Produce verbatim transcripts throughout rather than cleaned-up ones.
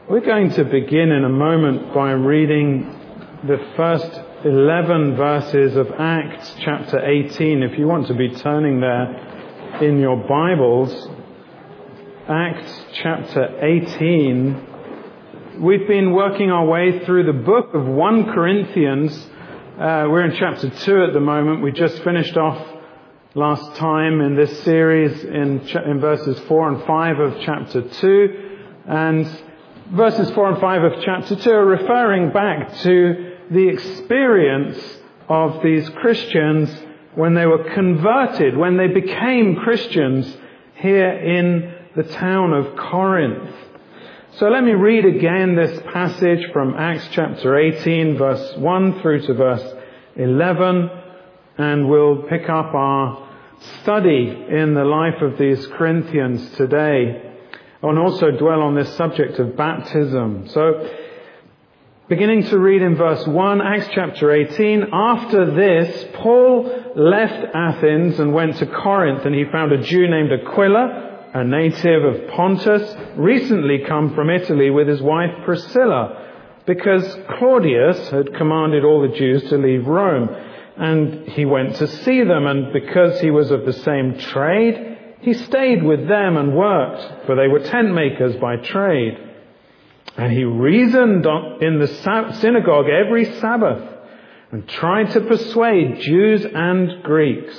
We're going to begin in a moment by reading the first eleven verses of Acts chapter eighteen. If you want to be turning there in your Bibles, Acts chapter eighteen. We've been working our way through the book of First Corinthians. Uh, we're in chapter two at the moment. We just finished off last time in this series in, ch- in verses four and five of chapter two. And verses four and five of chapter two are referring back to the experience of these Christians when they were converted, when they became Christians here in the town of Corinth. So let me read again this passage from Acts chapter eighteen, verse one through to verse eleven, and we'll pick up our study in the life of these Corinthians today, and also dwell on this subject of baptism. So, beginning to read in verse one, Acts chapter eighteen, after this, Paul left Athens and went to Corinth, and he found a Jew named Aquila, a native of Pontus, recently come from Italy with his wife Priscilla, because Claudius had commanded all the Jews to leave Rome. And he went to see them, and because he was of the same trade, he stayed with them and worked, for they were tent makers by trade. And he reasoned in the synagogue every Sabbath and tried to persuade Jews and Greeks.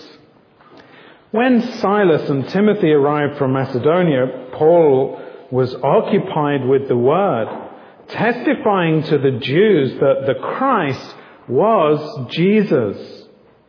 When Silas and Timothy arrived from Macedonia, Paul was occupied with the word, testifying to the Jews that the Christ was Jesus.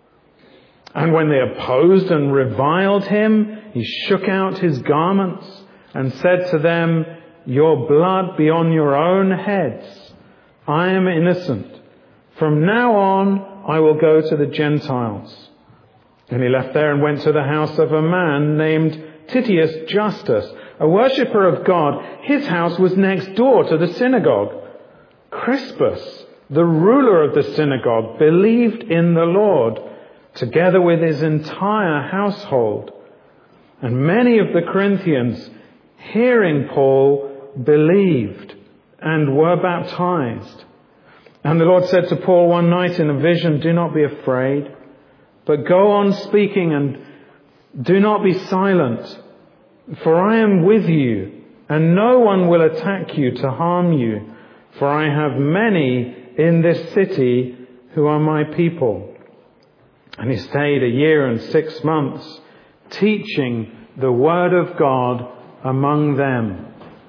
And when they opposed and reviled him, he shook out his garments and said to them, "Your blood be on your own heads. I am innocent. From now on, I will go to the Gentiles." And he left there and went to the house of a man named Titius Justus, a worshipper of God. His house was next door to the synagogue. Crispus, the ruler of the synagogue, believed in the Lord, together with his entire household. And many of the Corinthians, hearing Paul, believed and were baptized. And the Lord said to Paul one night in a vision, "Do not be afraid, but go on speaking and do not be silent, for I am with you, and no one will attack you to harm you, for I have many in this city who are my people." And he stayed a year and six months, teaching the word of God among them.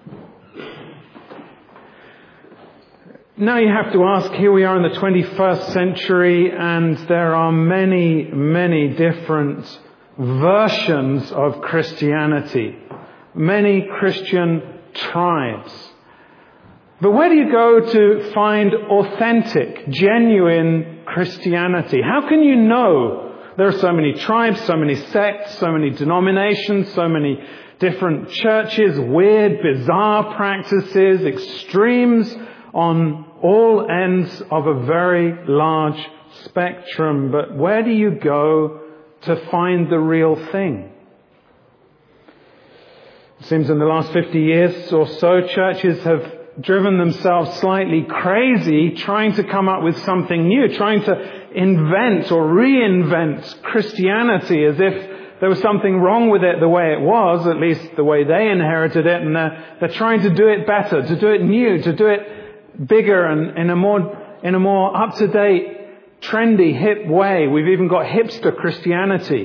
Now you have to ask, here we are in the twenty-first century, and there are many, many different versions of Christianity. Many Christian tribes. But where do you go to find authentic, genuine Christianity? How can you know? There are so many tribes, so many sects, so many denominations, so many different churches, weird, bizarre practices, extremes on all ends of a very large spectrum. But where do you go to find the real thing? It seems in the last fifty years or so, churches have driven themselves slightly crazy trying to come up with something new, trying to invent or reinvent Christianity as if there was something wrong with it the way it was, at least the way they inherited it, and they're, they're trying to do it better, to do it new, to do it bigger and in a more in a more up-to-date, trendy, hip way. We've even got hipster Christianity.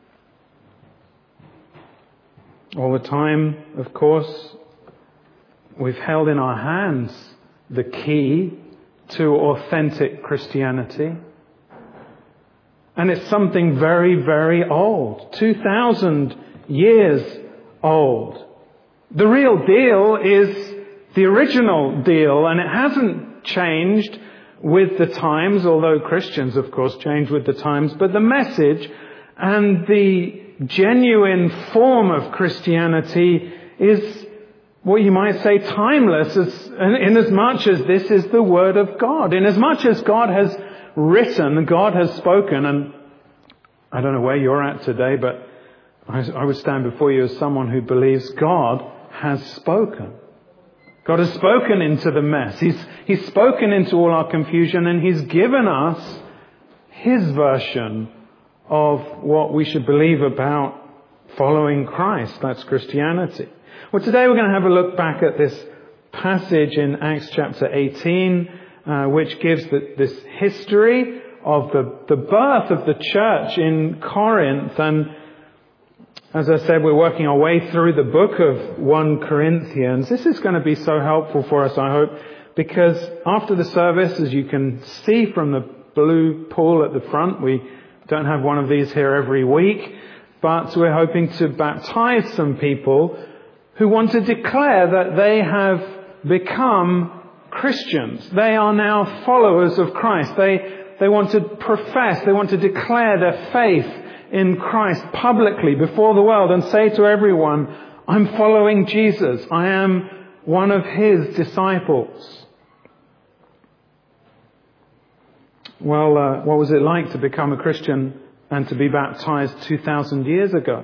All the time, of course, we've held in our hands the key to authentic Christianity. And it's something very, very old. two thousand years old. The real deal is the original deal, and it hasn't changed with the times, although Christians, of course, change with the times. But the message and the genuine form of Christianity is what you might say timeless, as, in as much as this is the Word of God. In as much as God has written, God has spoken, and I don't know where you're at today, but I, I would stand before you as someone who believes God has spoken. God has spoken into the mess. He's, he's spoken into all our confusion, and He's given us His version of what we should believe about following Christ. That's Christianity. Well, today we're going to have a look back at this passage in Acts chapter eighteen, uh, which gives the, this history of the, the birth of the church in Corinth. And as I said, we're working our way through the book of First Corinthians. This is going to be so helpful for us, I hope, because after the service, as you can see from the blue pool at the front, we don't have one of these here every week, but we're hoping to baptize some people who want to declare that they have become Christians. They are now followers of Christ. They, they want to profess, they want to declare their faith in Christ publicly before the world and say to everyone, I'm following Jesus. I am one of His disciples. Well, uh, what was it like to become a Christian and to be baptized two thousand years ago?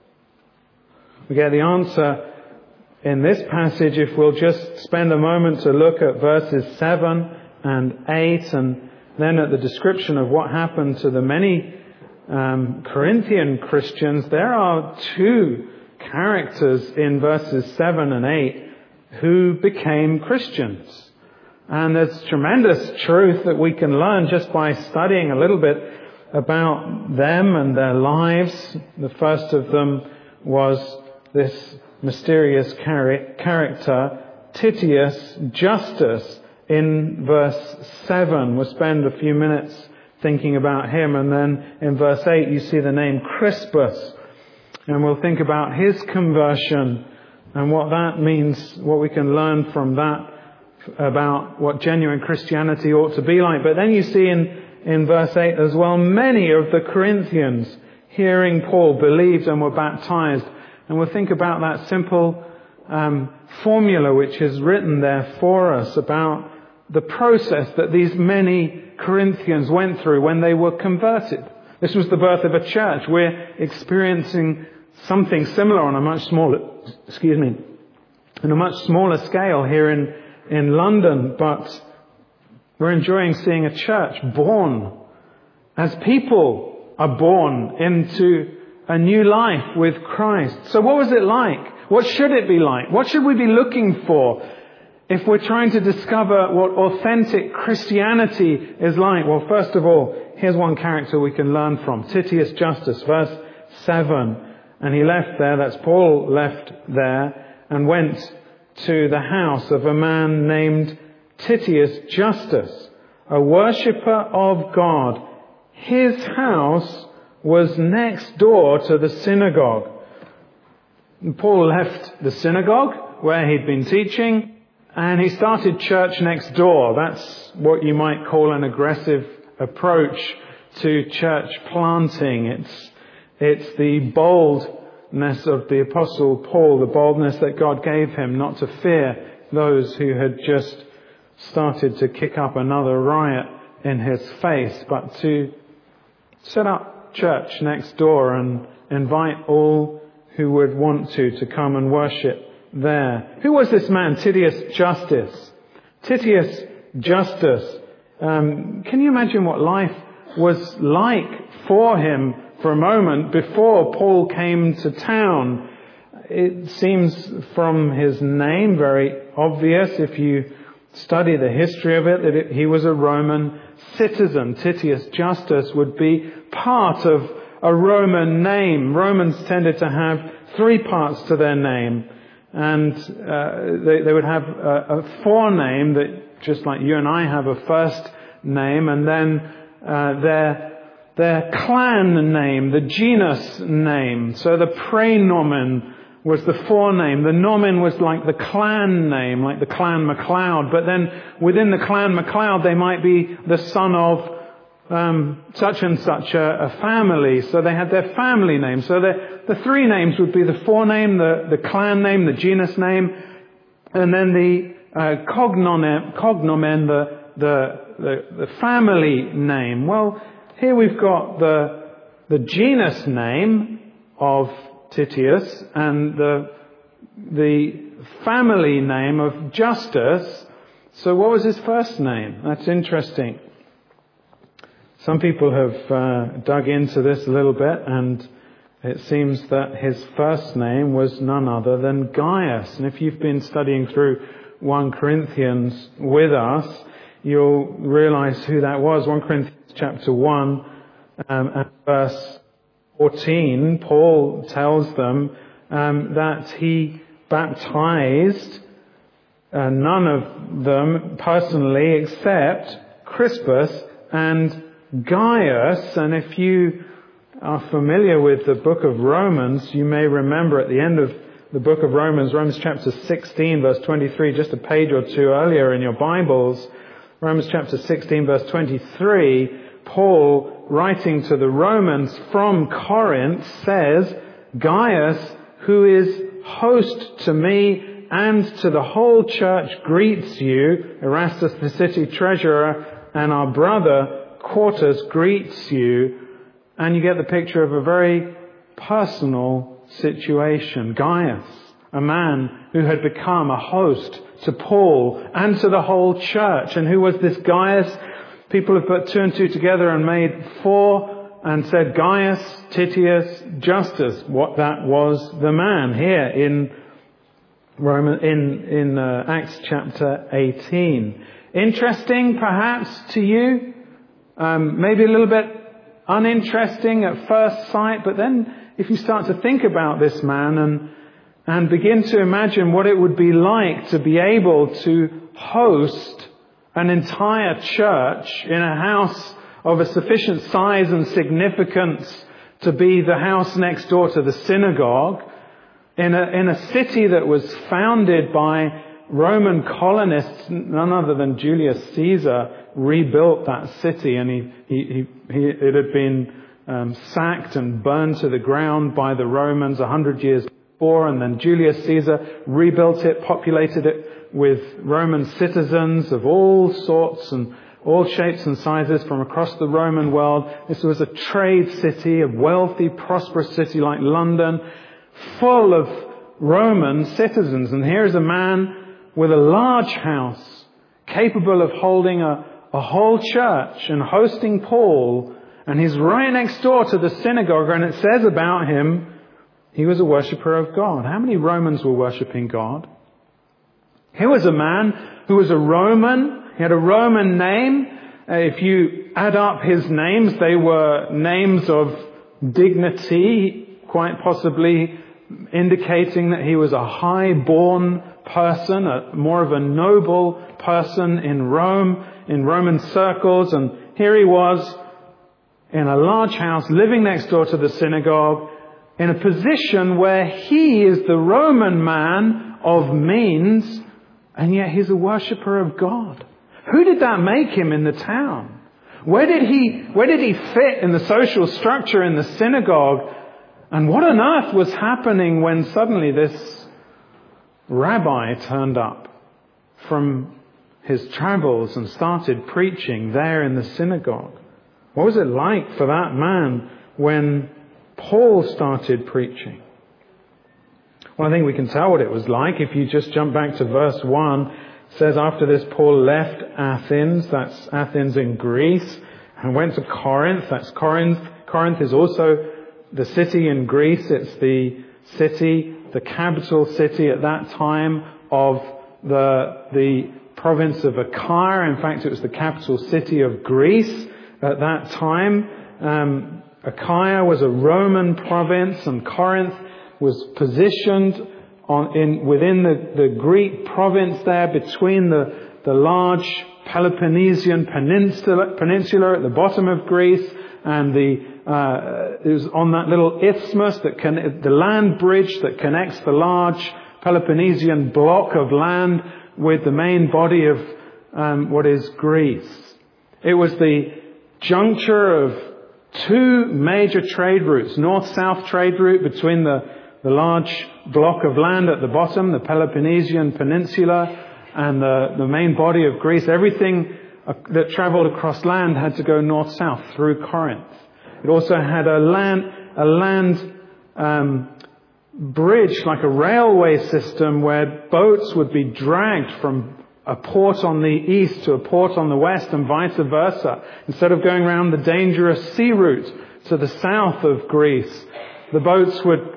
We get the answer in this passage if we'll just spend a moment to look at verses seven and eight, and then at the description of what happened to the many um, Corinthian Christians. There are two characters in verses seven and eight who became Christians. And there's tremendous truth that we can learn just by studying a little bit about them and their lives. The first of them was this mysterious character, Titius Justus, in verse seven. We'll spend a few minutes thinking about him, and then in verse eight you see the name Crispus, and we'll think about his conversion and what that means, what we can learn from that about what genuine Christianity ought to be like. But then you see in, in verse eight as well, many of the Corinthians, hearing Paul, believed and were baptized. And we'll think about that simple um, formula which is written there for us about the process that these many Corinthians went through when they were converted. This was the birth of a church. We're experiencing something similar on a much smaller, excuse me, on a much smaller scale here in, in London, but we're enjoying seeing a church born as people are born into a new life with Christ. So what was it like? What should it be like? What should we be looking for if we're trying to discover what authentic Christianity is like? Well, first of all, here's one character we can learn from. Titius Justus, verse seven. And he left there, that's Paul left there, and went to the house of a man named Titius Justus, a worshipper of God. His house was next door to the synagogue. Paul left the synagogue where he'd been teaching, and he started church next door. That's what you might call an aggressive approach to church planting. It's, it's the boldness of the Apostle Paul, the boldness that God gave him not to fear those who had just started to kick up another riot in his face, but to set up church next door and invite all who would want to to come and worship there. Who was this man, Titius Justus? Titius Justus. Um, can you imagine what life was like for him for a moment before Paul came to town? It seems from his name very obvious, if you study the history of it, that it, he was a Roman citizen. Titius Justus would be part of a Roman name. Romans tended to have three parts to their name. And uh, they, they would have a, a forename that, just like you and I have a first name, and then uh, their, their clan name, the genus name. So the praenomen was the forename. The nomen was like the clan name, like the clan MacLeod. But then within the clan MacLeod, they might be the son of um, such and such a, a family. So they had their family name. So the, the three names would be the forename, the, the clan name, the genus name, and then the uh, cognomen, cognomen the, the, the, the family name. Well, here we've got the, the genus name of Titius and the, the family name of Justus. So what was his first name? That's interesting. Some people have uh, dug into this a little bit, and it seems that his first name was none other than Gaius. And if you've been studying through First Corinthians with us, you'll realize who that was. First Corinthians chapter one um, and verse fourteen, Paul tells them um, that he baptized uh, none of them personally except Crispus and Gaius. And if you are familiar with the book of Romans, you may remember at the end of the book of Romans, Romans chapter sixteen, verse twenty-three, just a page or two earlier in your Bibles, Romans chapter sixteen, verse twenty-three, Paul, writing to the Romans from Corinth, says, Gaius, who is host to me and to the whole church, greets you. Erastus, the city treasurer, and our brother Quartus greets you. And you get the picture of a very personal situation. Gaius, a man who had become a host to Paul and to the whole church. And who was this Gaius? People have put two and two together and made four and said Gaius Titius Justus. What that was the man here in Roman, in, in uh, Acts chapter eighteen. Interesting perhaps to you. Um, maybe a little bit uninteresting at first sight, but then if you start to think about this man and and begin to imagine what it would be like to be able to host an entire church in a house of a sufficient size and significance to be the house next door to the synagogue, in a in a city that was founded by Roman colonists. None other than Julius Caesar rebuilt that city, and he, he, he, he it had been um, sacked and burned to the ground by the Romans a hundred years before, and then Julius Caesar rebuilt it, populated it with Roman citizens of all sorts and all shapes and sizes from across the Roman world. This was a trade city, a wealthy, prosperous city like London, full of Roman citizens. And here is a man with a large house, capable of holding a, a whole church and hosting Paul. And he's right next door to the synagogue, and it says about him, he was a worshipper of God. How many Romans were worshipping God? Here was a man who was a Roman. He had a Roman name. Uh, if you add up his names, they were names of dignity, quite possibly indicating that he was a high-born person, a, more of a noble person in Rome, in Roman circles. And here he was in a large house, living next door to the synagogue, in a position where he is the Roman man of means, and yet he's a worshipper of God. Who did that make him in the town? Where did he, where did he fit in the social structure in the synagogue? And what on earth was happening when suddenly this rabbi turned up from his travels and started preaching there in the synagogue? What was it like for that man when Paul started preaching? Well, I think we can tell what it was like if you just jump back to verse one. It says, after this, Paul left Athens, that's Athens in Greece, and went to Corinth. That's Corinth. Corinth is also the city in Greece. It's the city, the capital city at that time of the, the province of Achaia. In fact, it was the capital city of Greece at that time. Um, Achaia was a Roman province, and Corinth was positioned on in within the, the Greek province there, between the, the large Peloponnesian peninsula, peninsula at the bottom of Greece, and the uh, it was on that little isthmus, that can, the land bridge that connects the large Peloponnesian block of land with the main body of um, what is Greece. It was the juncture of two major trade routes, north-south trade route between the, the large block of land at the bottom, the Peloponnesian Peninsula, and the, the main body of Greece. Everything that travelled across land had to go north-south through Corinth. It also had a land, a land um, bridge, like a railway system where boats would be dragged from a port on the east to a port on the west and vice versa. Instead of going around the dangerous sea route to the south of Greece, the boats would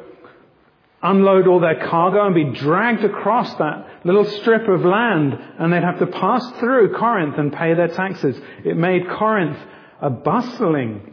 unload all their cargo and be dragged across that little strip of land, and they'd have to pass through Corinth and pay their taxes. It made Corinth a bustling,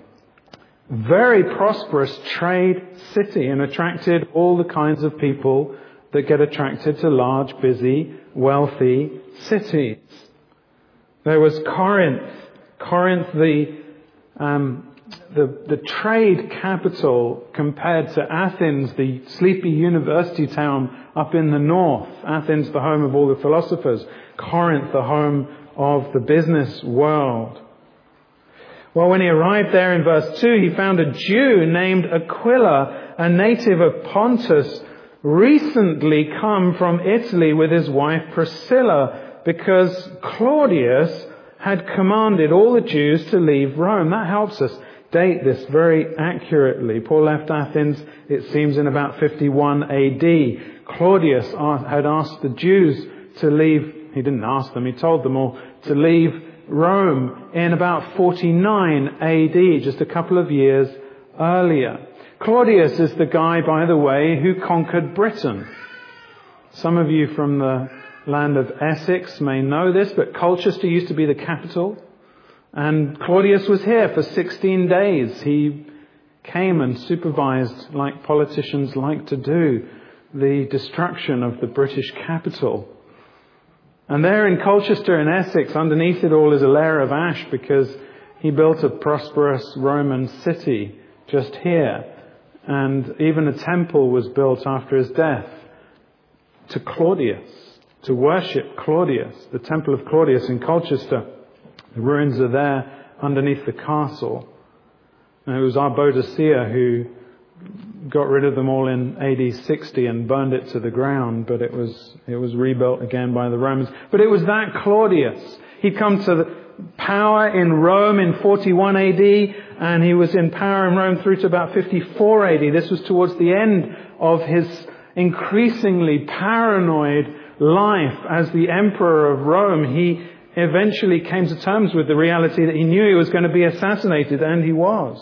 very prosperous trade city and attracted all the kinds of people that get attracted to large, busy, wealthy cities. There was Corinth. Corinth, the um, the the trade capital, compared to Athens, the sleepy university town up in the north. Athens, the home of all the philosophers. Corinth, the home of the business world. Well, when he arrived there in verse two, he found a Jew named Aquila, a native of Pontus, recently come from Italy with his wife Priscilla, because Claudius had commanded all the Jews to leave Rome. That helps us date this very accurately. Paul left Athens, it seems, in about fifty-one A D. Claudius had asked the Jews to leave, he didn't ask them, he told them all to leave Rome in about forty-nine A D, just a couple of years earlier. Claudius is the guy, by the way, who conquered Britain. Some of you from the land of Essex may know this, but Colchester used to be the capital. And Claudius was here for sixteen days. He came and supervised, like politicians like to do, the destruction of the British capital. And there in Colchester in Essex, underneath it all is a layer of ash, because he built a prosperous Roman city just here. And even a temple was built after his death to Claudius, to worship Claudius, the temple of Claudius in Colchester. The ruins are there underneath the castle. And it was Arbodicea who got rid of them all in A D sixty and burned it to the ground, but it was it was rebuilt again by the Romans. But it was that Claudius. He'd come to the power in Rome in forty-one A D, and he was in power in Rome through to about fifty-four A D. This was towards the end of his increasingly paranoid life as the emperor of Rome. He eventually came to terms with the reality that he knew he was going to be assassinated, and he was.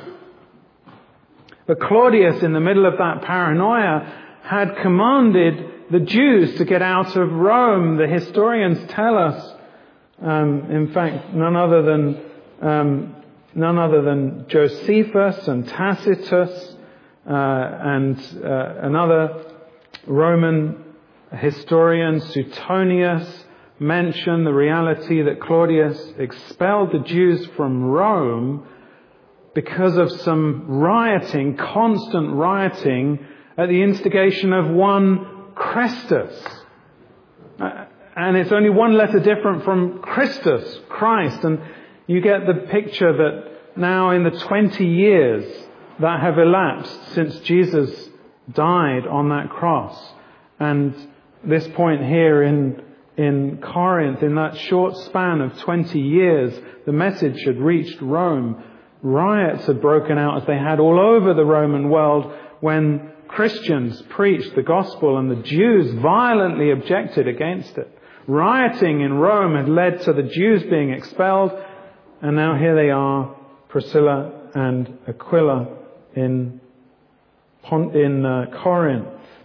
But Claudius, in the middle of that paranoia, had commanded the Jews to get out of Rome. The historians tell us, um, in fact, none other than um, none other than Josephus and Tacitus uh, and uh, another Roman historian, Suetonius, mention the reality that Claudius expelled the Jews from Rome because of some rioting, constant rioting, at the instigation of one Chrestus. Uh, and it's only one letter different from Christus, Christ. And you get the picture that now in the twenty years that have elapsed since Jesus died on that cross, and this point here in in Corinth, in that short span of twenty years, the message had reached Rome. Riots had broken out, as they had all over the Roman world, when Christians preached the gospel and the Jews violently objected against it. Rioting in Rome had led to the Jews being expelled, and now here they are, Priscilla and Aquila in, in uh, Corinth.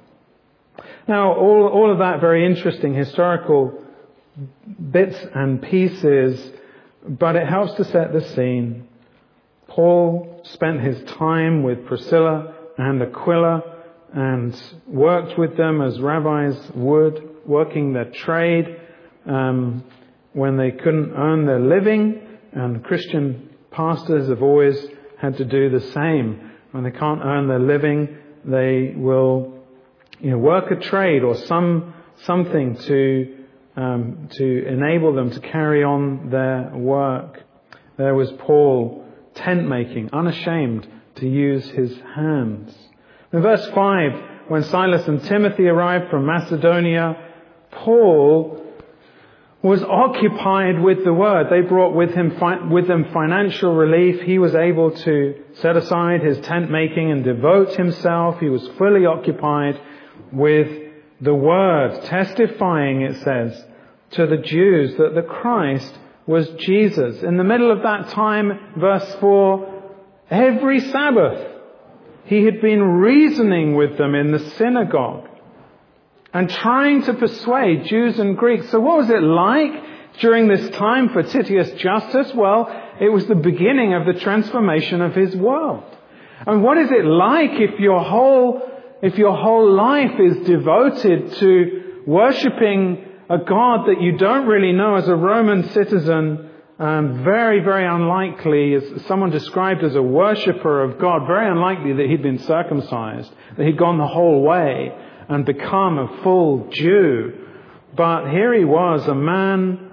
Now, all, all of that very interesting historical bits and pieces, but it helps to set the scene. Paul spent his time with Priscilla and Aquila and worked with them as rabbis would, working their trade um, when they couldn't earn their living, and Christian pastors have always had to do the same. When they can't earn their living, they will, you know, work a trade or some something to um, to enable them to carry on their work. There was Paul, tent making, unashamed to use his hands. In verse five, when Silas and Timothy arrived from Macedonia, Paul was occupied with the Word. They brought with him with them financial relief. He was able to set aside his tent making and devote himself. He was fully occupied with the Word, testifying, it says, to the Jews that the Christ was Jesus. In the middle of that time, verse four, every Sabbath he had been reasoning with them in the synagogue and trying to persuade Jews and Greeks. So what was it like during this time for Titius Justus? Well, it was the beginning of the transformation of his world. And what is it like if your whole, if your whole life is devoted to worshipping a God that you don't really know as a Roman citizen? Um, very, very unlikely, as someone described as a worshipper of God, very unlikely that he'd been circumcised, that he'd gone the whole way and become a full Jew. But here he was, a man,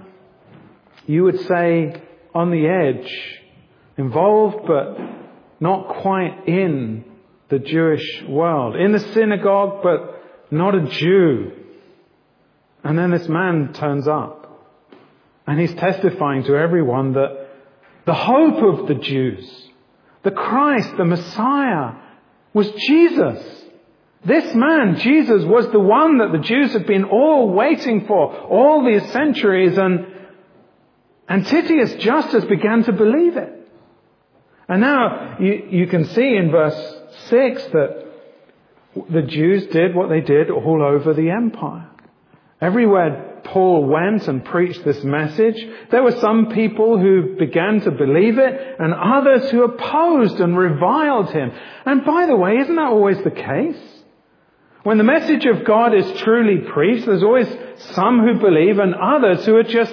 you would say, on the edge, involved but not quite in the Jewish world, in the synagogue but not a Jew. And then this man turns up. And he's testifying to everyone that the hope of the Jews, the Christ, the Messiah, was Jesus. This man, Jesus, was the one that the Jews had been all waiting for all these centuries. And, and Titius Justus began to believe it. And now you, you can see in verse six that the Jews did what they did all over the empire. Everywhere Paul went and preached this message, there were some people who began to believe it and others who opposed and reviled him. And by the way, isn't that always the case? When the message of God is truly preached, there's always some who believe and others who are just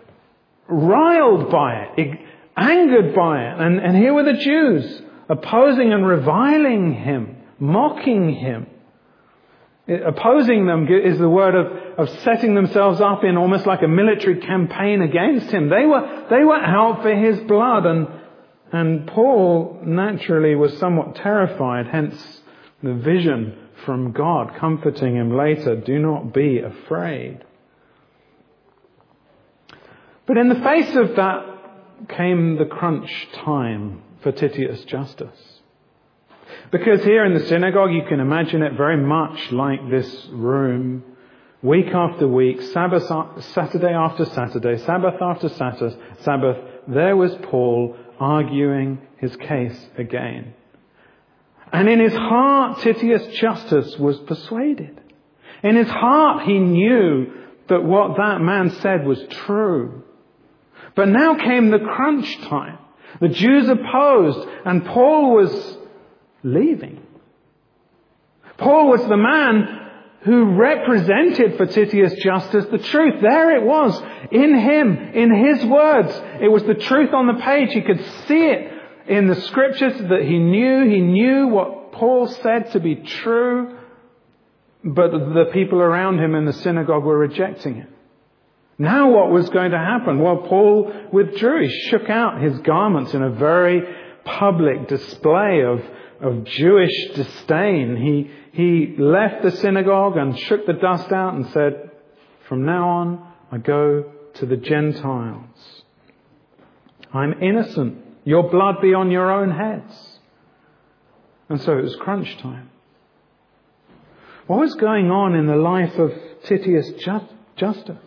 riled by it, angered by it. And, and here were the Jews opposing and reviling him, mocking him. Opposing them is the word of, of setting themselves up in almost like a military campaign against him. They were, they were out for his blood, and, and Paul naturally was somewhat terrified, hence the vision from God comforting him later, do not be afraid. But in the face of that came the crunch time for Titius Justus. Because here in the synagogue, you can imagine it very much like this room. Week after week, Sabbath, Saturday after Saturday, Sabbath after Sabbath, there was Paul arguing his case again. And in his heart, Titius Justus was persuaded. In his heart, he knew that what that man said was true. But now came the crunch time. The Jews opposed, and Paul was leaving. Paul was the man who represented for Titius Justus the truth. There it was, in him, in his words. It was the truth on the page. He could see it in the scriptures that he knew. He knew what Paul said to be true, but the people around him in the synagogue were rejecting it. Now what was going to happen? Well, Paul withdrew. He shook out his garments in a very public display of of Jewish disdain. He, he left the synagogue and shook the dust out and said, from now on, I go to the Gentiles. I'm innocent. Your blood be on your own heads. And so it was crunch time. What was going on in the life of Titius Justus?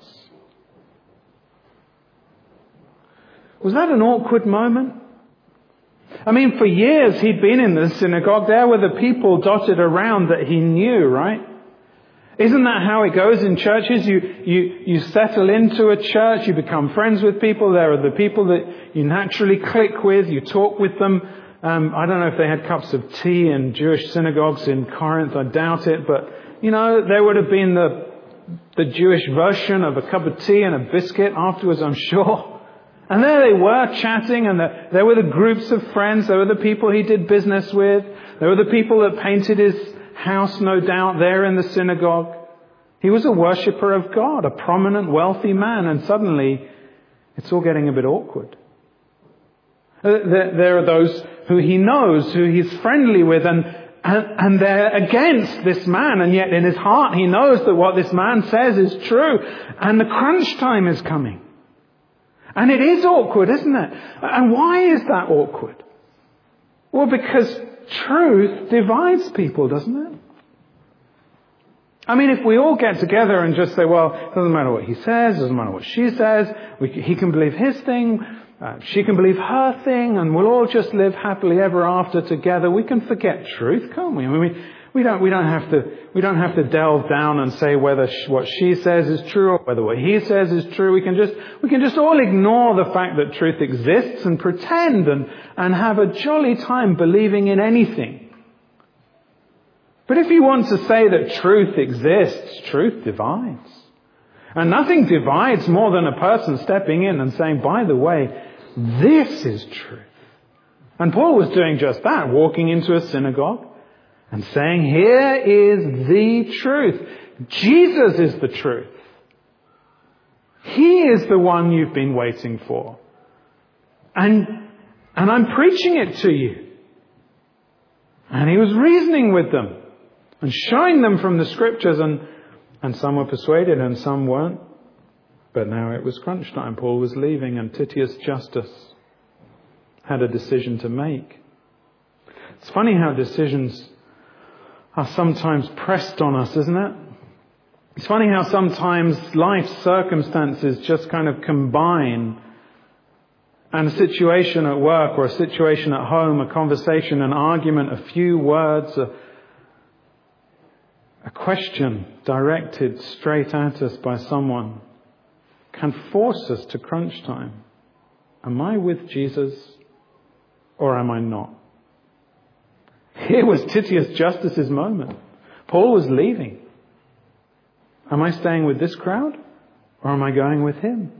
Was that an awkward moment? I mean, for years he'd been in the synagogue. There were the people dotted around that he knew, right? Isn't that how it goes in churches? You, you, you settle into a church, you become friends with people. There are the people that you naturally click with, you talk with them. Um, I don't know if they had cups of tea in Jewish synagogues in Corinth, I doubt it. But, you know, there would have been the, the Jewish version of a cup of tea and a biscuit afterwards, I'm sure. And there they were chatting, and there, there were the groups of friends. There were the people he did business with. There were the people that painted his house, no doubt, there in the synagogue. He was a worshipper of God, a prominent, wealthy man, and suddenly it's all getting a bit awkward. There, there are those who he knows, who he's friendly with, and, and, and they're against this man, and yet in his heart he knows that what this man says is true, and the crunch time is coming. And it is awkward, isn't it? And why is that awkward? Well, because truth divides people, doesn't it? I mean, if we all get together and just say, well, it doesn't matter what he says, doesn't matter what she says, we, he can believe his thing, uh, she can believe her thing, and we'll all just live happily ever after together, we can forget truth, can't we? I mean, we, we don't, we don't have to, we don't have to delve down and say whether sh- what she says is true or whether what he says is true. We can just, we can just all ignore the fact that truth exists and pretend and, and have a jolly time believing in anything. But if you want to say that truth exists, truth divides. And nothing divides more than a person stepping in and saying, by the way, this is truth. And Paul was doing just that, walking into a synagogue and saying, here is the truth. Jesus is the truth. He is the one you've been waiting for. And, and I'm preaching it to you. And he was reasoning with them and showing them from the scriptures, and, and some were persuaded and some weren't. But now it was crunch time. Paul was leaving, and Titius Justus had a decision to make. It's funny how decisions are sometimes pressed on us, isn't it? It's funny how sometimes life circumstances just kind of combine, and a situation at work or a situation at home, a conversation, an argument, a few words, a A question directed straight at us by someone can force us to crunch time. Am I with Jesus or am I not? Here was Titius Justus's moment. Paul was leaving. Am I staying with this crowd or am I going with him?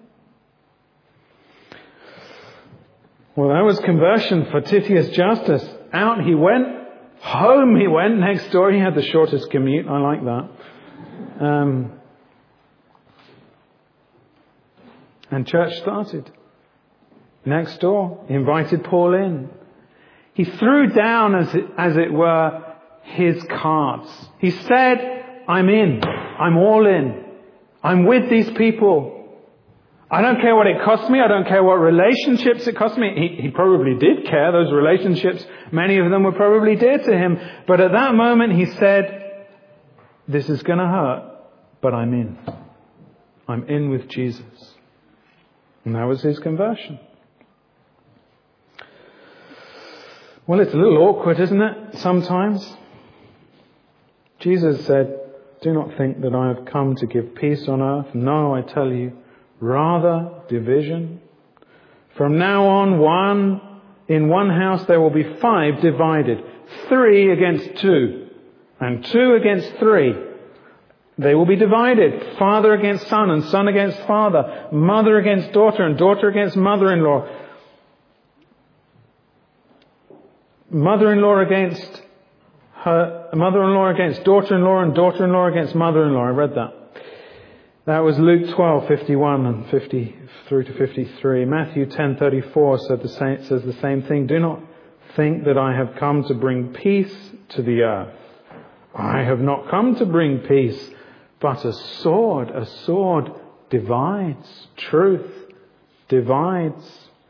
Well, that was conversion for Titius Justus. Out he went. Home he went, next door. He had the shortest commute. I like that. Um, and church started. Next door, he invited Paul in. He threw down, as it, as it were, his cards. He said, I'm in. I'm all in. I'm with these people. I don't care what it costs me. I don't care what relationships it costs me. He, he probably did care. Those relationships, many of them were probably dear to him. But at that moment he said, this is going to hurt, but I'm in. I'm in with Jesus. And that was his conversion. Well, it's a little awkward, isn't it? Sometimes. Jesus said, do not think that I have come to give peace on earth. No, I tell you, rather division. From now on, one in one house there will be five divided, three against two, and two against three. They will be divided, father against son, and son against father, mother against daughter, and daughter against mother-in-law, mother-in-law against her, mother-in-law against daughter-in-law, and daughter-in-law against mother-in-law. I read that. That was Luke twelve fifty-one and fifty through to fifty-three. Matthew ten thirty-four said the same, says the same thing. Do not think that I have come to bring peace to the earth. I have not come to bring peace, but a sword. A sword divides. Truth divides.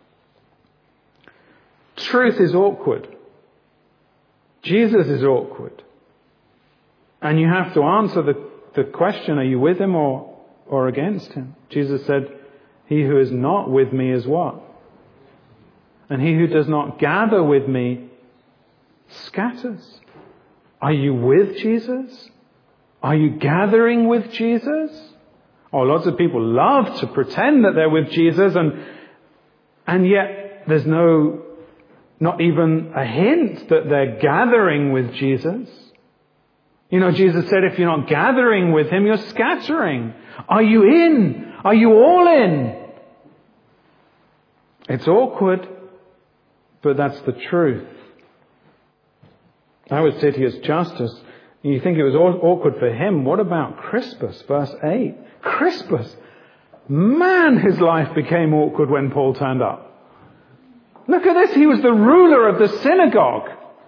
Truth is awkward. Jesus is awkward. And you have to answer the, the question, are you with him or or against him? Jesus said, he who is not with me is what? And he who does not gather with me scatters. Are you with Jesus? Are you gathering with Jesus? Oh, lots of people love to pretend that they're with Jesus, and and yet there's no, not even a hint that they're gathering with Jesus. You know, Jesus said, if you're not gathering with him, you're scattering. Are you in? Are you all in? It's awkward, but that's the truth. That was Titius Justus. You think it was awkward for him. What about Crispus? Verse eight. Crispus. Man, his life became awkward when Paul turned up. Look at this. He was the ruler of the synagogue.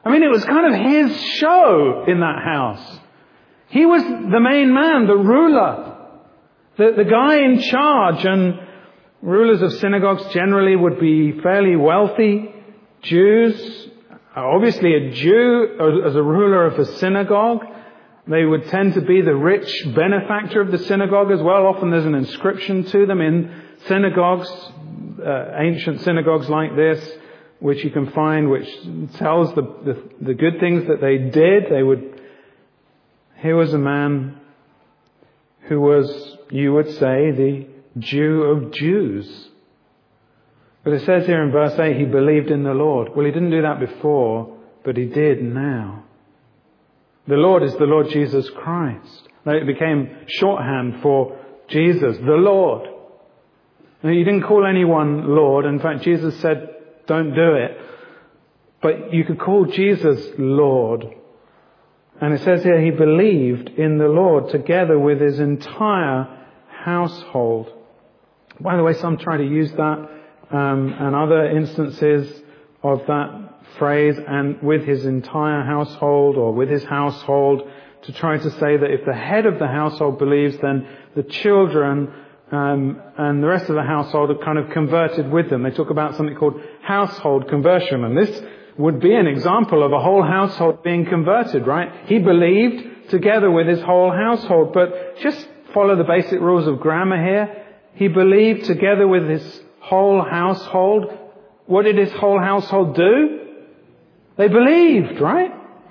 I mean, it was kind of his show in that house. He was the main man, the ruler, the, the guy in charge. And rulers of synagogues generally would be fairly wealthy Jews. Obviously, a Jew as a ruler of a synagogue, they would tend to be the rich benefactor of the synagogue as well. Often there's an inscription to them in synagogues, uh, ancient synagogues like this, which you can find, which tells the, the the good things that they did. They would. Here was a man who was, you would say, the Jew of Jews. But it says here in verse eight, he believed in the Lord. Well, he didn't do that before, but he did now. The Lord is the Lord Jesus Christ. It became shorthand for Jesus, the Lord. Now, you didn't call anyone Lord. In fact, Jesus said, don't do it. But you could call Jesus Lord. And it says here, he believed in the Lord together with his entire household. By the way, some try to use that um, and other instances of that phrase, and with his entire household or with his household, to try to say that if the head of the household believes, then the children um, and the rest of the household are kind of converted with them. They talk about something called household conversion, and this would be an example of a whole household being converted, right? He believed together with his whole household, but just follow the basic rules of grammar here. He believed together with his whole household. What did his whole household do? They believed, right?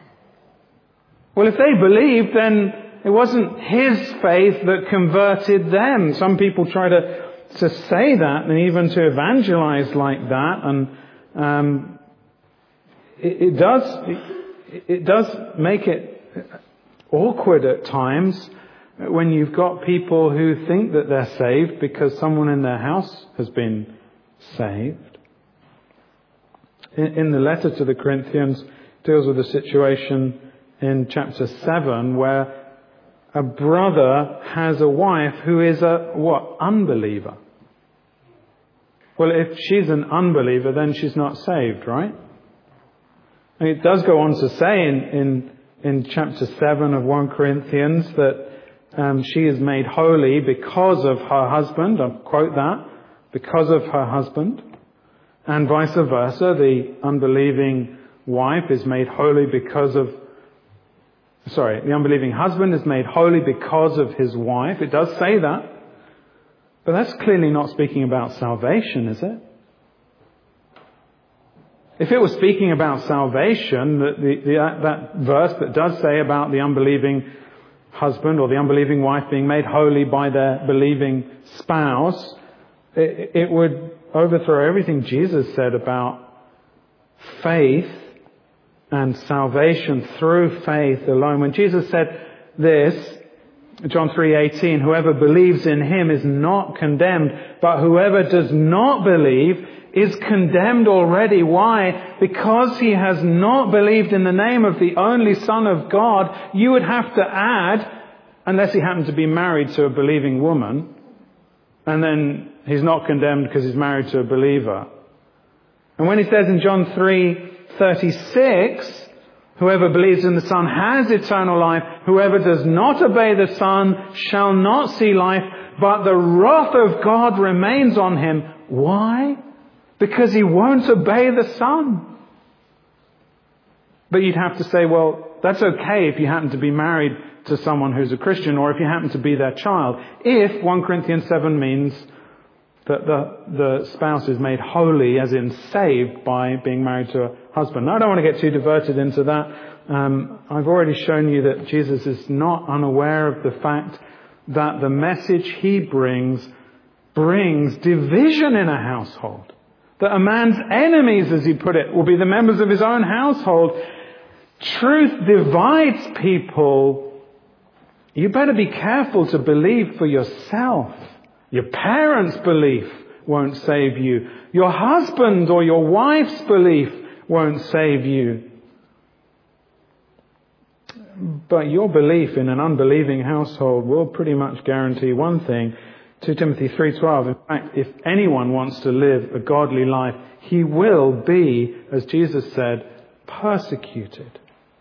Well, if they believed, then it wasn't his faith that converted them. Some people try to, to say that and even to evangelize like that. And um, it, it does it, it does make it awkward at times when you've got people who think that they're saved because someone in their house has been saved. In the letter to the Corinthians, deals with a situation in chapter seven where a brother has a wife who is a, what, unbeliever. Well, if she's an unbeliever, then she's not saved, right? And it does go on to say in, in, in chapter seven of First Corinthians that um, she is made holy because of her husband. I'll quote that. Because of her husband. And vice versa, the unbelieving wife is made holy because of, sorry, the unbelieving husband is made holy because of his wife. It does say that. But that's clearly not speaking about salvation, is it? If it was speaking about salvation, the, the, the, that verse that does say about the unbelieving husband or the unbelieving wife being made holy by their believing spouse, it, it would overthrow everything Jesus said about faith and salvation through faith alone. When Jesus said this, John three eighteen, whoever believes in him is not condemned, but whoever does not believe is condemned already. Why? Because he has not believed in the name of the only Son of God. You would have to add, unless he happened to be married to a believing woman, and then he's not condemned because he's married to a believer. And when he says in John three thirty-six, whoever believes in the Son has eternal life. Whoever does not obey the Son shall not see life, but the wrath of God remains on him. Why? Because he won't obey the Son. But you'd have to say, well, that's okay if you happen to be married to someone who's a Christian, or if you happen to be their child. If First Corinthians seven means that the, the spouse is made holy, as in saved, by being married to a husband. Now, I don't want to get too diverted into that. Um, I've already shown you that Jesus is not unaware of the fact that the message he brings brings division in a household. That a man's enemies, as he put it, will be the members of his own household. Truth divides people. You better be careful to believe for yourself. Your parents' belief won't save you. Your husband or your wife's belief won't save you. But your belief in an unbelieving household will pretty much guarantee one thing. Second Timothy three twelve, in fact, if anyone wants to live a godly life, he will be, as Jesus said, persecuted.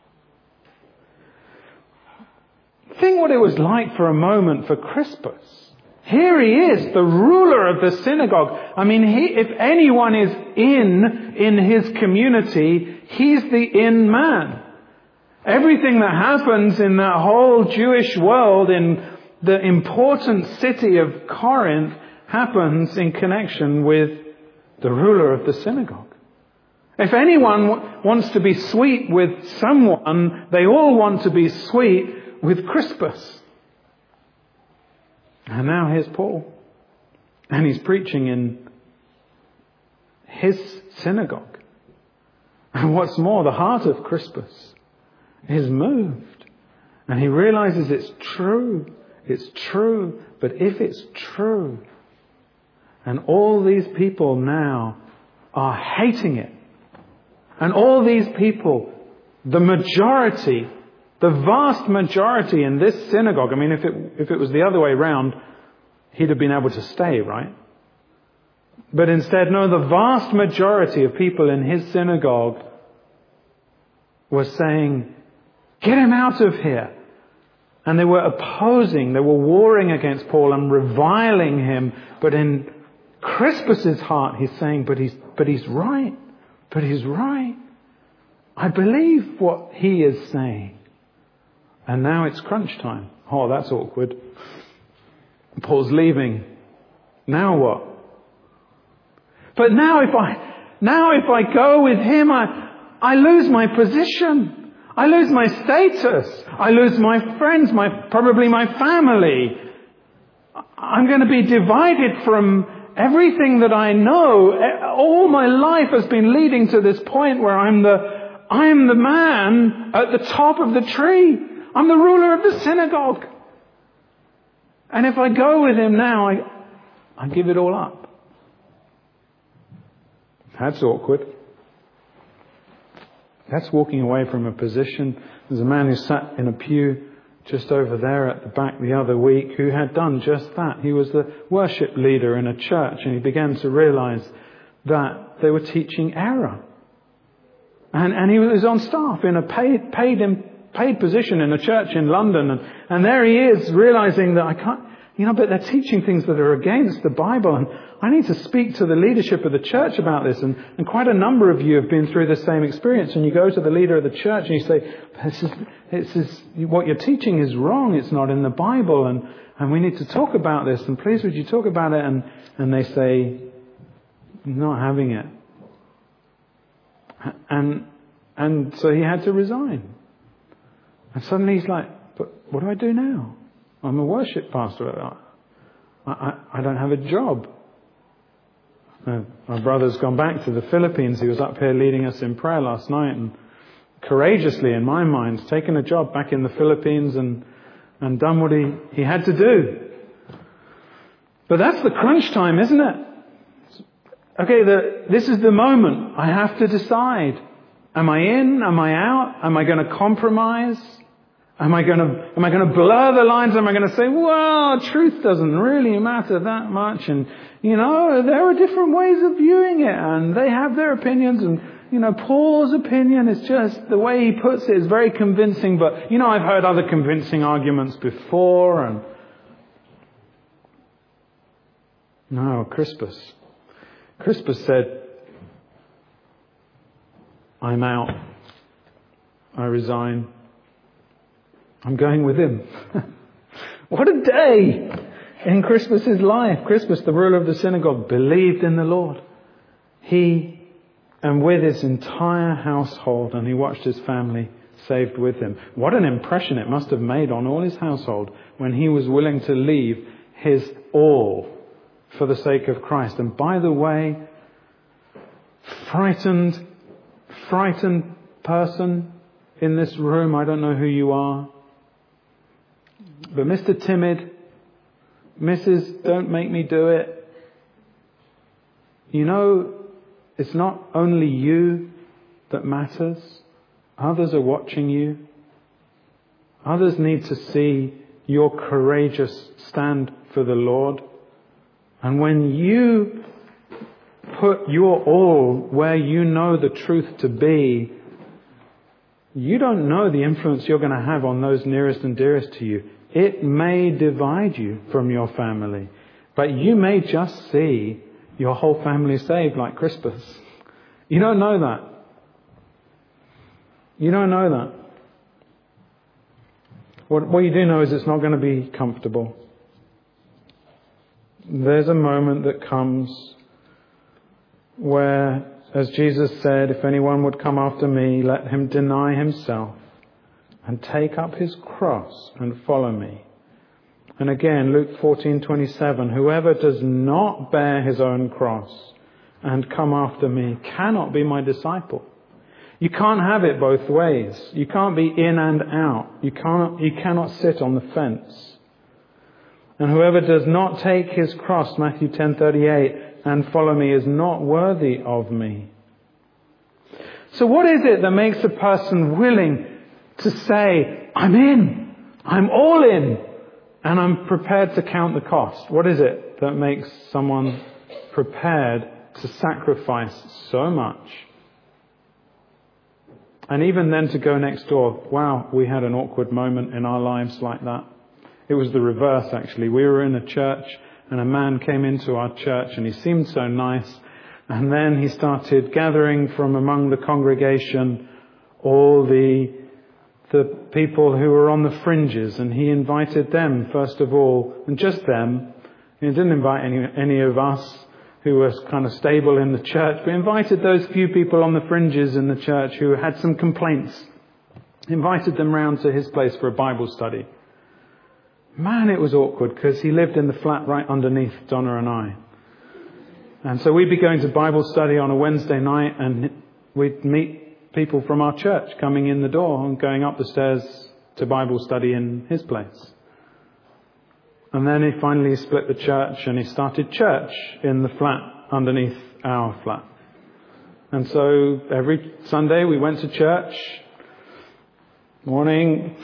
Think what it was like for a moment for Crispus. Here he is, the ruler of the synagogue. I mean, he, if anyone is in, in his community, he's the in man. Everything that happens in that whole Jewish world, in the important city of Corinth, happens in connection with the ruler of the synagogue. If anyone w- wants to be sweet with someone, they all want to be sweet with Crispus. And now here's Paul. And he's preaching in his synagogue. And what's more, the heart of Crispus is moved. And he realizes it's true. It's true. But if it's true, and all these people now are hating it, and all these people, the majority, the vast majority in this synagogue, I mean, if it, if it was the other way round, he'd have been able to stay, right? But instead, no, the vast majority of people in his synagogue were saying, get him out of here. And they were opposing, they were warring against Paul and reviling him. But in Crispus's heart, he's saying, but he's, but he's right. But he's right. I believe what he is saying. And now it's crunch time. Oh, that's awkward. Paul's leaving. Now what? But now if I, now if I go with him, I, I lose my position. I lose my status. I lose my friends, my, probably my family. I'm going to be divided from everything that I know. All my life has been leading to this point where I'm the, I'm the man at the top of the tree. I'm the ruler of the synagogue. And if I go with him now, I, I give it all up. That's awkward. That's walking away from a position. There's a man who sat in a pew just over there at the back the other week who had done just that. He was the worship leader in a church, and he began to realize that they were teaching error. And, and he was on staff in a paid, paid, paid position in a church in London. And, and there he is realizing that I can't, you know, but they're teaching things that are against the Bible. And I need to speak to the leadership of the church about this. And, and quite a number of you have been through the same experience. And you go to the leader of the church and you say, this is, this is, what you're teaching is wrong. It's not in the Bible. And, and we need to talk about this. And please would you talk about it? And, and they say, not having it. And, and so he had to resign. And suddenly he's like, but what do I do now? I'm a worship pastor. I, I, I don't have a job. Uh, my brother's gone back to the Philippines. He was up here leading us in prayer last night, and courageously, in my mind, taken a job back in the Philippines and, and done what he, he had to do. But that's the crunch time, isn't it? Okay, the, this is the moment. I have to decide. Am I in? Am I out? Am I going to compromise? Am I going to, am I going to blur the lines? Am I going to say, well, truth doesn't really matter that much. And, you know, there are different ways of viewing it, and they have their opinions. And, you know, Paul's opinion is just, the way he puts it is very convincing. But, you know, I've heard other convincing arguments before. And no, Crispus. Crispus said, I'm out. I resign. I'm going with him. What a day in Crispus's life. Crispus, the ruler of the synagogue, believed in the Lord. He, and with his entire household, and he watched his family saved with him. What an impression it must have made on all his household when he was willing to leave his all for the sake of Christ. And by the way, frightened, frightened person in this room, I don't know who you are. But Mister Timid, Missus Don't make me do it. You know, it's not only you that matters. Others are watching you. Others need to see your courageous stand for the Lord. And when you put your all where you know the truth to be, you don't know the influence you're going to have on those nearest and dearest to you. It may divide you from your family, but you may just see your whole family saved like Crispus. You don't know that. You don't know that. What, what you do know is it's not going to be comfortable. There's a moment that comes where, as Jesus said, if anyone would come after me, let him deny himself and take up his cross and follow me. And again, Luke fourteen twenty-seven, whoever does not bear his own cross and come after me cannot be my disciple. You can't have it both ways. You can't be in and out. You can't, you cannot sit on the fence. And whoever does not take his cross, Matthew ten thirty-eight, and follow me is not worthy of me. So what is it that makes a person willing to say, I'm in, I'm all in, and I'm prepared to count the cost? What is it that makes someone prepared to sacrifice so much? And even then to go next door, wow, we had an awkward moment in our lives like that. It was the reverse, actually. We were in a church and a man came into our church and he seemed so nice. And then he started gathering from among the congregation all the the people who were on the fringes, and he invited them first of all, and just them. He didn't invite any, any of us who were kind of stable in the church, but invited those few people on the fringes in the church who had some complaints. He invited them round to his place for a Bible study. Man, it was awkward because he lived in the flat right underneath Donna and I. And so we'd be going to Bible study on a Wednesday night and we'd meet people from our church coming in the door and going up the stairs to Bible study in his place. And then he finally split the church and he started church in the flat underneath our flat. And so every Sunday we went to church. Morning.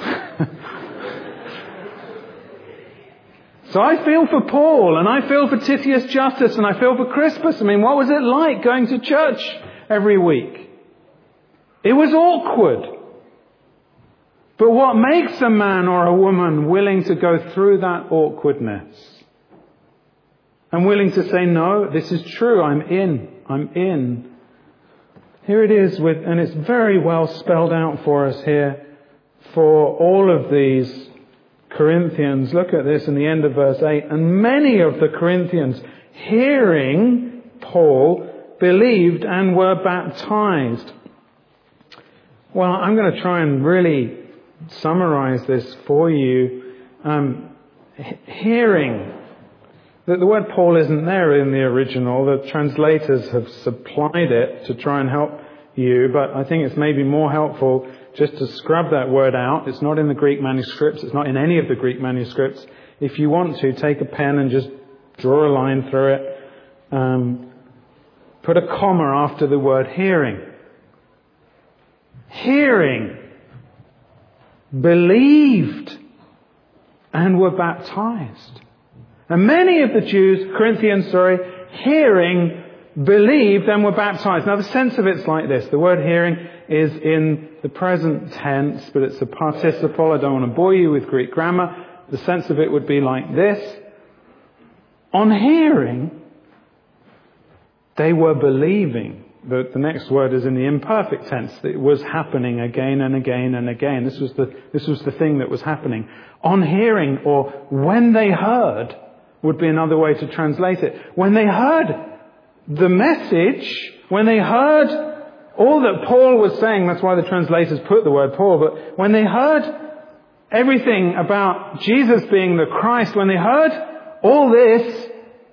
So I feel for Paul and I feel for Titius Justus and I feel for Crispus. I mean, what was it like going to church every week? It was awkward. But what makes a man or a woman willing to go through that awkwardness and willing to say, no, this is true, I'm in, I'm in. Here it is, with, and it's very well spelled out for us here for all of these Corinthians. Look at this in the end of verse eight. And many of the Corinthians, hearing Paul, believed and were baptized. Well, I'm going to try and really summarize this for you. Um, hearing. The, the word Paul isn't there in the original. The translators have supplied it to try and help you, but I think it's maybe more helpful just to scrub that word out. It's not in the Greek manuscripts. It's not in any of the Greek manuscripts. If you want to, take a pen and just draw a line through it. Um, put a comma after the word hearing. Hearing, believed, and were baptized. And many of the Jews, Corinthians, sorry, hearing, believed, and were baptized. Now the sense of it's like this. The word hearing is in the present tense, but it's a participle. I don't want to bore you with Greek grammar. The sense of it would be like this. On hearing, they were believing. The, the next word is in the imperfect tense. It was happening again and again and again. This was the, this was the thing that was happening. On hearing, or when they heard, would be another way to translate it. When they heard the message, when they heard all that Paul was saying, that's why the translators put the word Paul, but when they heard everything about Jesus being the Christ, when they heard all this,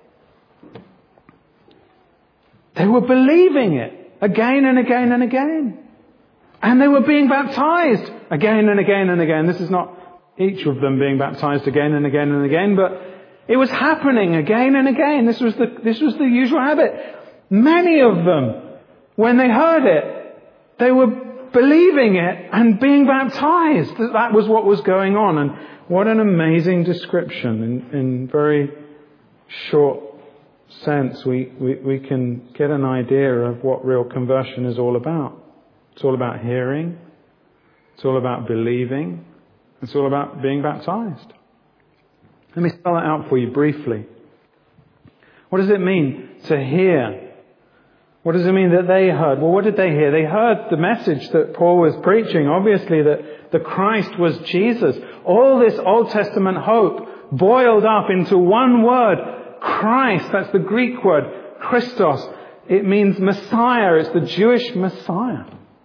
they were believing it again and again and again. And they were being baptized again and again and again. This is not each of them being baptized again and again and again, but it was happening again and again. This was the, this was the usual habit. Many of them, when they heard it, they were believing it and being baptized. That was what was going on. And what an amazing description. In, in very short sense, we, we, we can get an idea of what real conversion is all about. It's all about hearing. It's all about believing. It's all about being baptized. Let me spell it out for you briefly. What does it mean to hear? What does it mean that they heard? Well, what did they hear? They heard the message that Paul was preaching. Obviously, that the Christ was Jesus. All this Old Testament hope boiled up into one word, Christ. That's the Greek word, Christos. It means Messiah. It's the Jewish Messiah.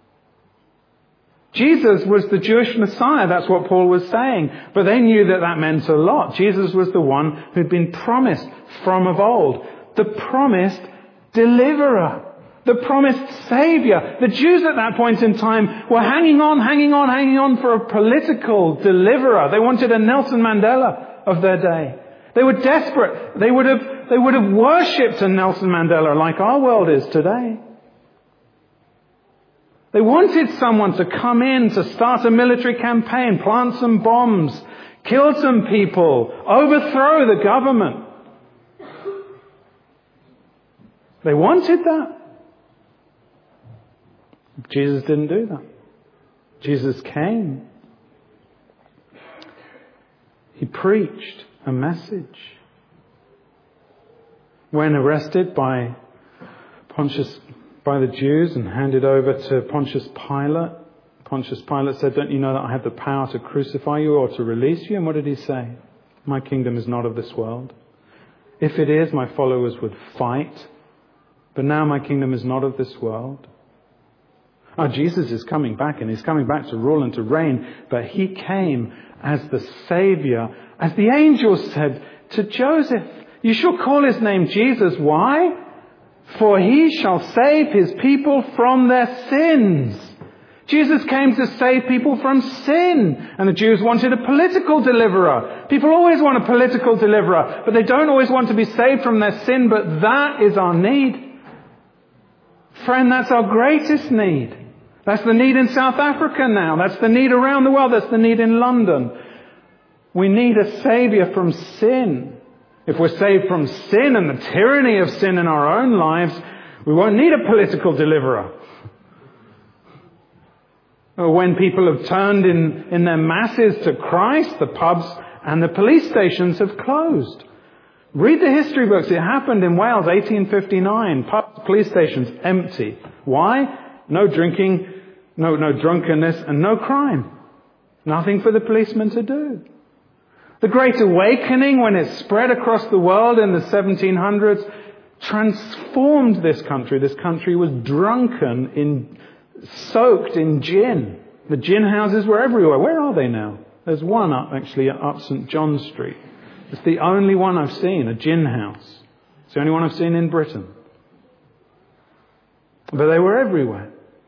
Jesus was the Jewish Messiah. That's what Paul was saying. But they knew that that meant a lot. Jesus was the one who'd been promised from of old. The promised deliverer. The promised Saviour. The Jews at that point in time were hanging on, hanging on, hanging on for a political deliverer. They wanted a Nelson Mandela of their day. They were desperate. They would have, they would have worshipped a Nelson Mandela like our world is today. They wanted someone to come in to start a military campaign, plant some bombs, kill some people, overthrow the government. They wanted that. Jesus didn't do that. Jesus came. He preached a message. When arrested by Pontius by the Jews and handed over to Pontius Pilate. Pontius Pilate said, don't you know that I have the power to crucify you or to release you? And what did he say? My kingdom is not of this world. If it is, my followers would fight. But now my kingdom is not of this world. Oh, Jesus is coming back, and he's coming back to rule and to reign. But he came as the Saviour, as the angel said to Joseph. You shall call his name Jesus. Why? For he shall save his people from their sins. Jesus came to save people from sin. And the Jews wanted a political deliverer. People always want a political deliverer, but they don't always want to be saved from their sin. But that is our need. Friend, that's our greatest need. That's the need in South Africa now. That's the need around the world. That's the need in London. We need a Saviour from sin. If we're saved from sin and the tyranny of sin in our own lives, we won't need a political deliverer. When people have turned in, in their masses to Christ, the pubs and the police stations have closed. Read the history books. It happened in Wales, eighteen fifty-nine. Pubs, police stations, empty. Why? No drinking, no, no drunkenness, and no crime. Nothing for the policemen to do. The Great Awakening, when it spread across the world in the seventeen hundreds, transformed this country. This country was drunken, in, soaked in gin. The gin houses were everywhere. Where are they now? There's one up, actually, up St John Street. It's the only one I've seen, a gin house. It's the only one I've seen in Britain. But they were everywhere.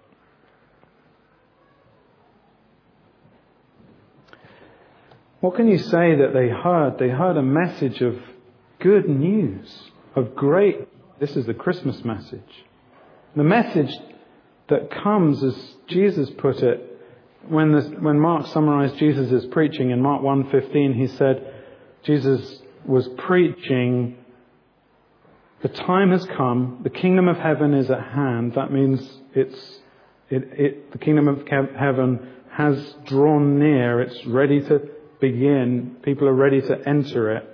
What can you say that they heard? They heard a message of good news, of great... This is the Christmas message. The message that comes, as Jesus put it, when, this, when Mark summarized Jesus' preaching in Mark one fifteen, he said, Jesus was preaching, the time has come, the kingdom of heaven is at hand. That means it's it, it, the kingdom of heaven has drawn near. It's ready to begin. People are ready to enter it.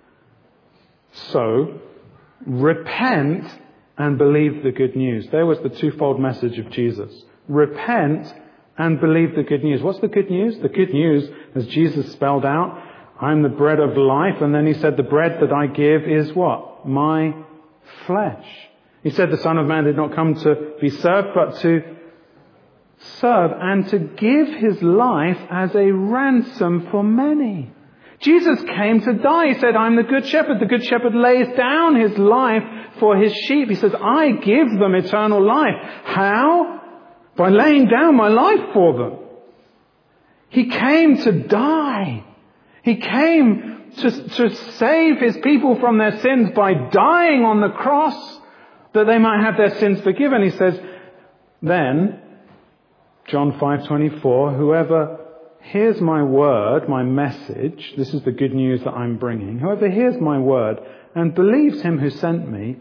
So, repent and believe the good news. There was the twofold message of Jesus. Repent and believe the good news. What's the good news? The good news, as Jesus spelled out, I'm the bread of life. And then he said, the bread that I give is what? My flesh. He said the Son of Man did not come to be served, but to serve and to give his life as a ransom for many. Jesus came to die. He said, I'm the good shepherd. The good shepherd lays down his life for his sheep. He says, I give them eternal life. How? By laying down my life for them. He came to die. He came to, to save his people from their sins by dying on the cross that they might have their sins forgiven. He says, then, John five twenty-four, whoever hears my word, my message, this is the good news that I'm bringing, whoever hears my word and believes him who sent me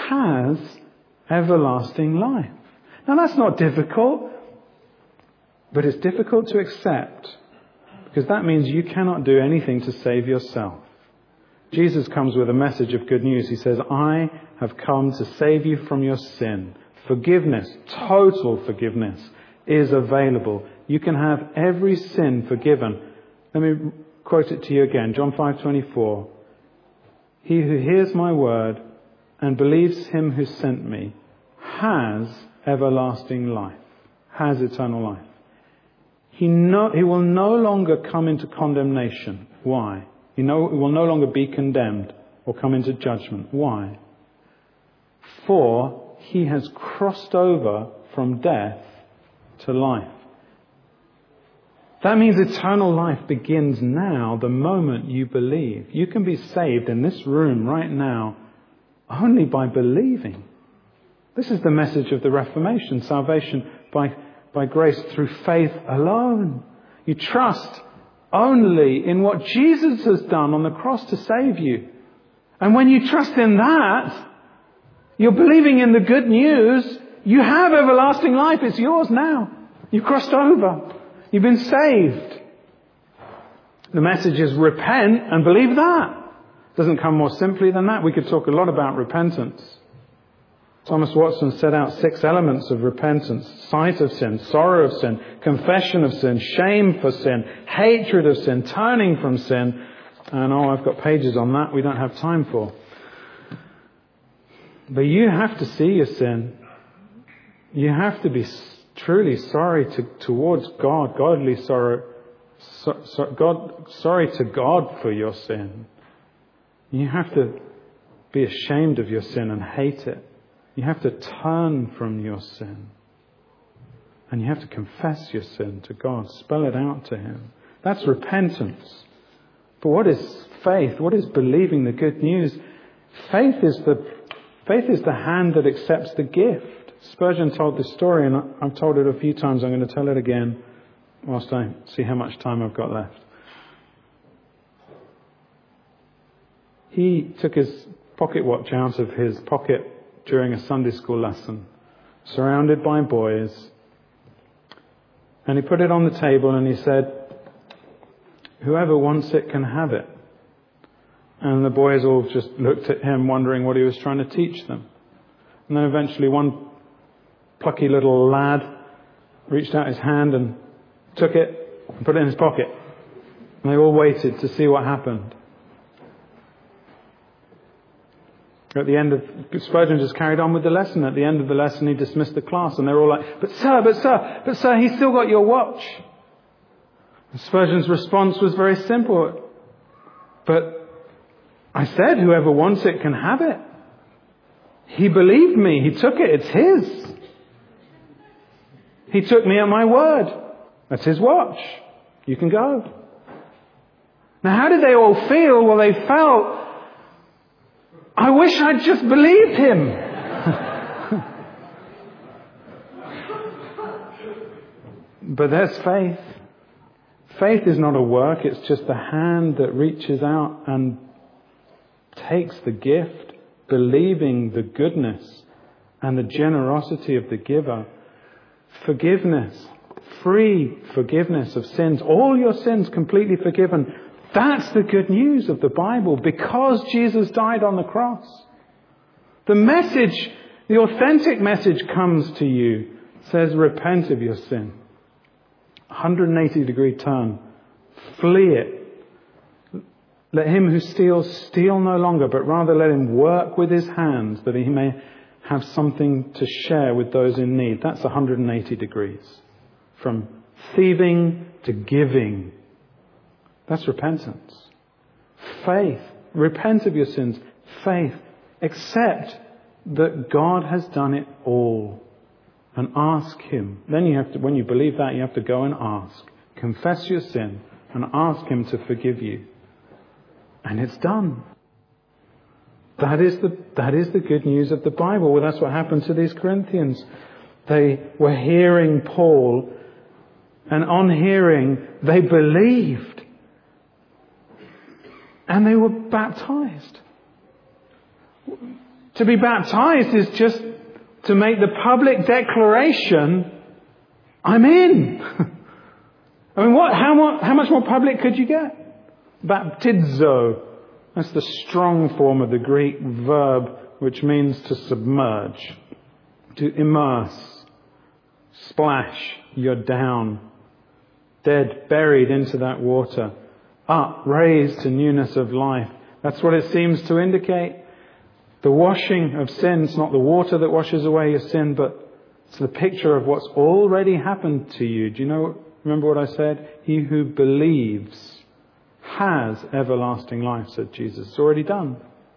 has everlasting life. Now that's not difficult. But it's difficult to accept because that means you cannot do anything to save yourself. Jesus comes with a message of good news. He says, I have come to save you from your sin. Forgiveness, total forgiveness, is available. You can have every sin forgiven. Let me quote it to you again. John five twenty-four. He who hears my word and believes him who sent me has everlasting life, has eternal life. He, no, he will no longer come into condemnation. Why? He, no, he will no longer be condemned or come into judgment. Why? For he has crossed over from death to life. That means eternal life begins now, the moment you believe. You can be saved in this room right now only by believing. This is the message of the Reformation, salvation by, by grace through faith alone. You trust only in what Jesus has done on the cross to save you. And when you trust in that, you're believing in the good news. You have everlasting life. It's yours now. You've crossed over. You've been saved. The message is repent and believe that. It doesn't come more simply than that. We could talk a lot about repentance. Thomas Watson set out six elements of repentance: sight of sin, sorrow of sin, confession of sin, shame for sin, hatred of sin, turning from sin. And oh, I've got pages on that we don't have time for. But you have to see your sin. You have to be truly sorry to, towards God, godly sorrow, so, so, God, sorry to God for your sin. You have to be ashamed of your sin and hate it. You have to turn from your sin. And you have to confess your sin to God. Spell it out to Him. That's repentance. But what is faith? What is believing the good news? Faith is the, faith is the hand that accepts the gift. Spurgeon told this story, and I've told it a few times. I'm going to tell it again whilst I see how much time I've got left. He took his pocket watch out of his pocket during a Sunday school lesson, surrounded by boys, and he put it on the table and he said, "Whoever wants it can have it." And the boys all just looked at him, wondering what he was trying to teach them. And then eventually one plucky little lad reached out his hand and took it and put it in his pocket. And they all waited to see what happened. At the end of, Spurgeon just carried on with the lesson. At the end of the lesson, he dismissed the class, and they were all like, "But sir, but sir, but sir, he's still got your watch." And Spurgeon's response was very simple. "But I said whoever wants it can have it. He believed me. He took it. It's his. He took me at my word. That's his watch. You can go." Now, how did they all feel? Well, they felt, "I wish I'd just believed him." But there's faith. Faith is not a work. It's just a hand that reaches out and takes the gift, believing the goodness and the generosity of the giver. Forgiveness, free forgiveness of sins, all your sins completely forgiven. That's the good news of the Bible, because Jesus died on the cross. The message, the authentic message comes to you, says repent of your sin. one hundred eighty degree turn. Flee it. Let him who steals steal no longer, but rather let him work with his hands that he may have something to share with those in need. That's one hundred eighty degrees. From thieving to giving. That's repentance. Faith. Repent of your sins. Faith. Accept that God has done it all. And ask Him. Then you have to, when you believe that, you have to go and ask. Confess your sin and ask Him to forgive you. And it's done. That is the, that is the good news of the Bible. Well, that's what happened to these Corinthians. They were hearing Paul, and on hearing, they believed. And they were baptized. To be baptized is just to make the public declaration, I'm in. I mean, what, how, more, how much more public could you get? Baptizo. That's the strong form of the Greek verb which means to submerge, to immerse, splash. You're down, dead, buried into that water, up, raised to newness of life. That's what it seems to indicate. The washing of sin, it's not the water that washes away your sin, but it's the picture of what's already happened to you. Do you know, remember what I said? He who believes has everlasting life, said Jesus. It's already done.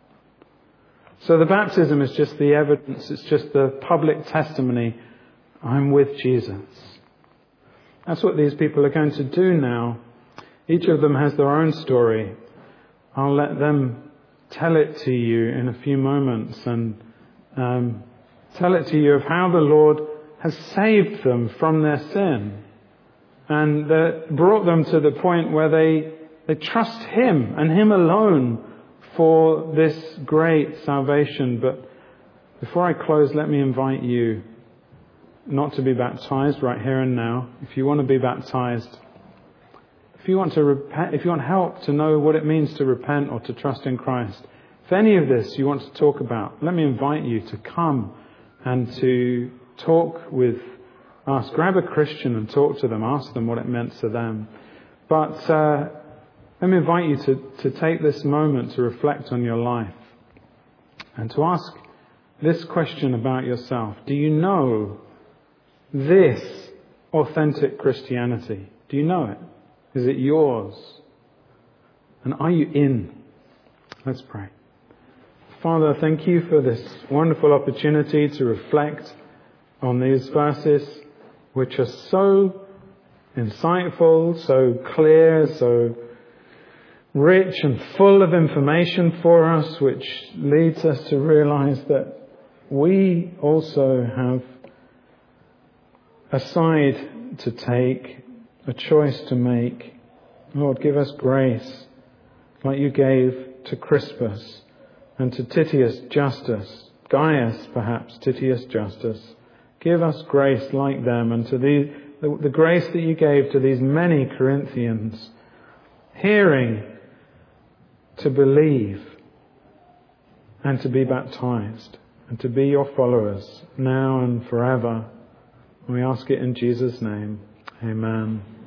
So the baptism is just the evidence, it's just the public testimony. I'm with Jesus. That's what these people are going to do now. Each of them has their own story. I'll let them tell it to you in a few moments and um, tell it to you of how the Lord has saved them from their sin and uh, brought them to the point where they, they trust Him and Him alone for this great salvation. But before I close, let me invite you not to be baptized right here and now. If you want to be baptized, if you want to repent, if you want help to know what it means to repent or to trust in Christ, if any of this you want to talk about, let me invite you to come and to talk with us. Grab a Christian and talk to them. Ask them what it meant to them. But uh, let me invite you to, to take this moment to reflect on your life and to ask this question about yourself. Do you know this authentic Christianity? Do you know it? Is it yours? And are you in? Let's pray. Father, thank you for this wonderful opportunity to reflect on these verses, which are so insightful, so clear, so rich and full of information for us, which leads us to realize that we also have a side to take, a choice to make. Lord, give us grace like you gave to Crispus and to Titius Justus, Gaius perhaps, Titius Justus. Give us grace like them and to the, the, the grace that you gave to these many Corinthians, hearing to believe and to be baptized and to be your followers now and forever. We ask it in Jesus' name. Amen.